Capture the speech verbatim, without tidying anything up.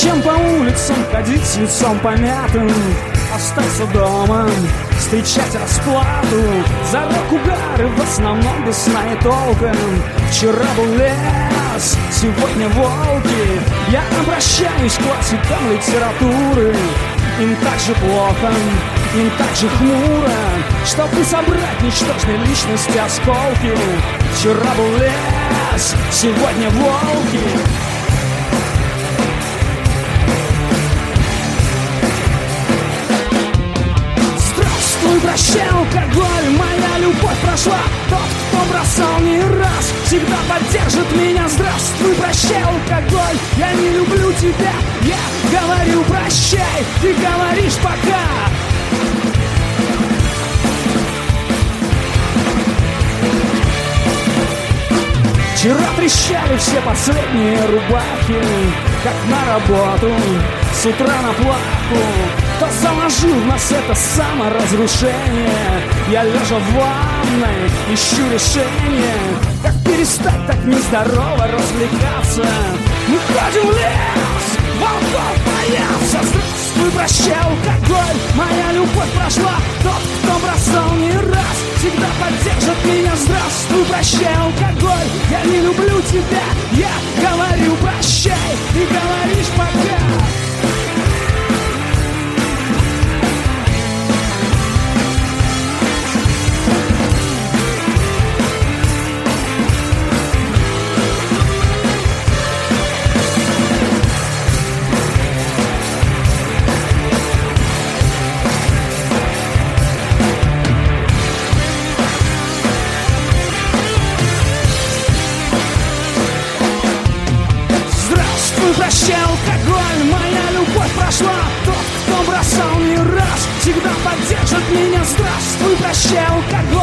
Зачем по улицам ходить с лицом помятым? Остаться дома, встречать расплату. За рок угары в основном без сна и толка. Вчера был лес, сегодня волки. Я обращаюсь к классикам литературы. Им так же плохо, им так же хмуро, чтобы собрать ничтожной личности осколки. Вчера был лес, сегодня волки. Прощай, алкоголь, моя любовь прошла. Тот, кто бросал не раз, всегда поддержит меня. Здравствуй, прощай, алкоголь, я не люблю тебя. Я говорю прощай, ты говоришь пока. Вчера трещали все последние рубахи, как на работу, с утра на плаху. Кто заложил в нас это саморазрушение? Я лежа в ванной, ищу решение. Как перестать так нездорово развлекаться? Мы ходим в лес, волков боятся. Здравствуй, прощай, алкоголь, моя любовь прошла. Тот, кто бросал не раз, всегда поддержит меня. Здравствуй, прощай, алкоголь, я не люблю тебя. Я говорю прощай, ты говоришь пока. Прощай, алкоголь, моя любовь прошла. Тот, кто бросал не раз, всегда поддержит меня. Здравствуй, прощай, алкоголь.